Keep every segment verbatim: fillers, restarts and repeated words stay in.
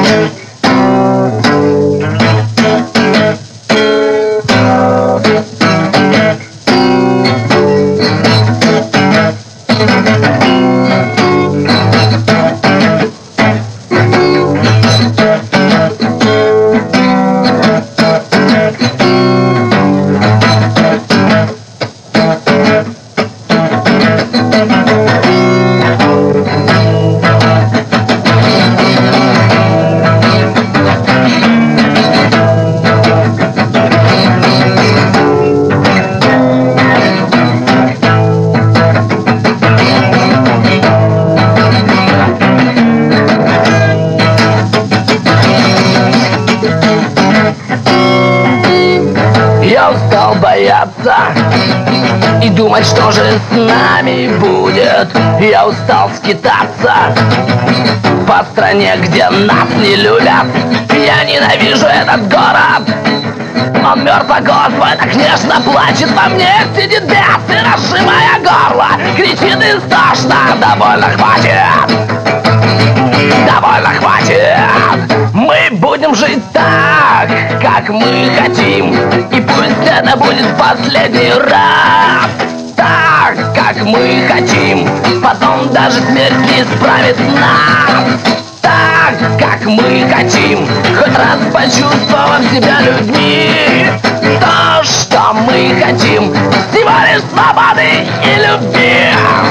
И думать, что же с нами будет. Я устал скитаться по стране, где нас не любят. Я ненавижу этот город. Он мертв, а голос мой так нежно плачет во мне. Сидит бес и разжимая горло, кричит истошно: довольно хватит, довольно хватит. Мы будем жить так, как мы хотим, и пусть это будет последний раз. Так, как мы хотим, потом даже смерть не исправит нас. Так, как мы хотим, хоть раз почувствовав себя людьми. То, что мы хотим, всего лишь свободы и любви.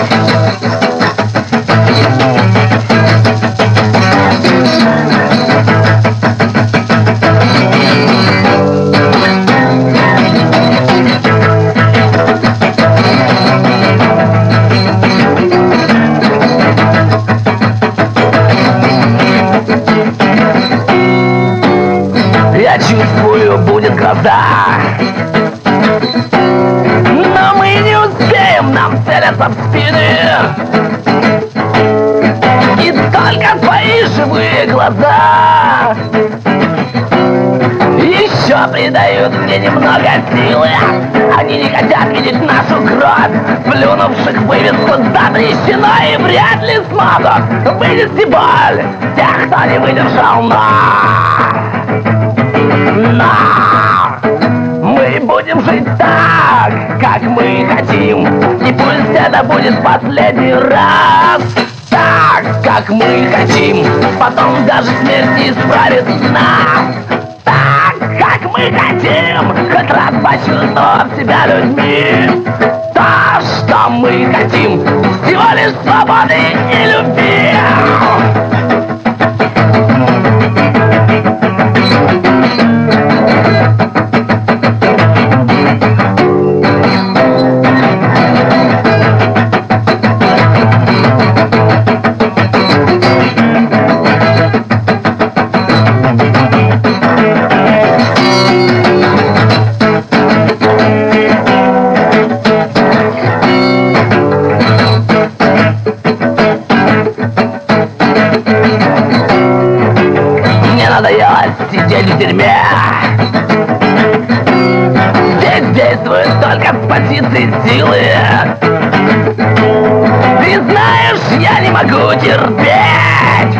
Я чувствую, будет гроза, но мы не успеем, нам целятся в спины. И только твои живые глаза еще придают мне немного силы. Они не хотят видеть нашу кровь, плюнувших вывеску затрещину, и вряд ли смогут вынести боль тех, кто не выдержал, но... Но мы будем жить так, как мы хотим, и пусть это будет последний раз. Так, как мы хотим, потом даже смерть не исправит нас. Так, как мы хотим, хоть раз почувствовав себя людьми. То, что мы хотим, всего лишь свободы и любви. Сидеть в тюрьме. Здесь действует только с позиции силы. Ты знаешь, я не могу терпеть,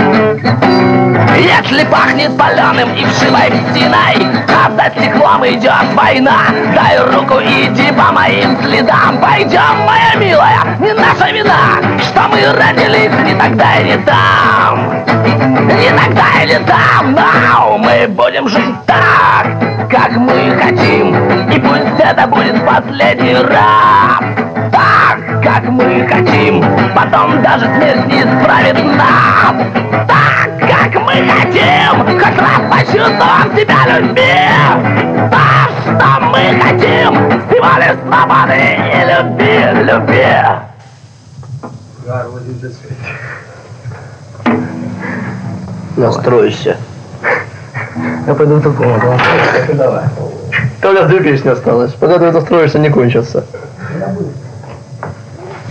если пахнет паленым и вшивой псиной, а за стеклом идет война. Дай руку и иди по моим следам. Пойдем, моя милая, не наша вина, что мы родились не тогда и не там. Не тогда или там, но мы будем жить так, как мы хотим, и пусть это будет последний раз. Так, как мы хотим, потом даже смерть не исправит нас. Так, как мы хотим, хоть раз почувствовав себя людьми. То, что мы хотим, всего лишь свободы и любви, любви. Настройся. Я пойду в ту комнату. Давай. Только две песни осталось. Пока ты настроишься, не кончится.